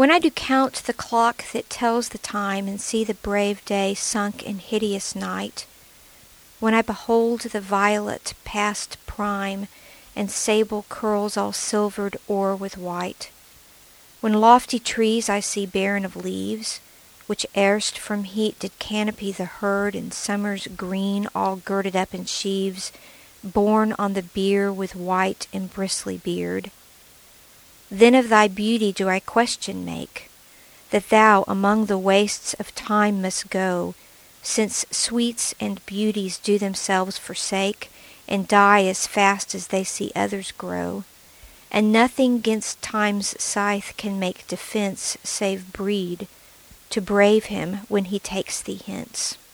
When I do count the clock that tells the time, and see the brave day sunk in hideous night, when I behold the violet past prime, and sable curls all silvered o'er with white, when lofty trees I see barren of leaves, which erst from heat did canopy the herd in summer's green, all girded up in sheaves, borne on the bier with white and bristly beard, then of thy beauty do I question make, that thou among the wastes of time must go, since sweets and beauties do themselves forsake, and die as fast as they see others grow, and nothing 'gainst time's scythe can make defence save breed, to brave him when he takes thee hence.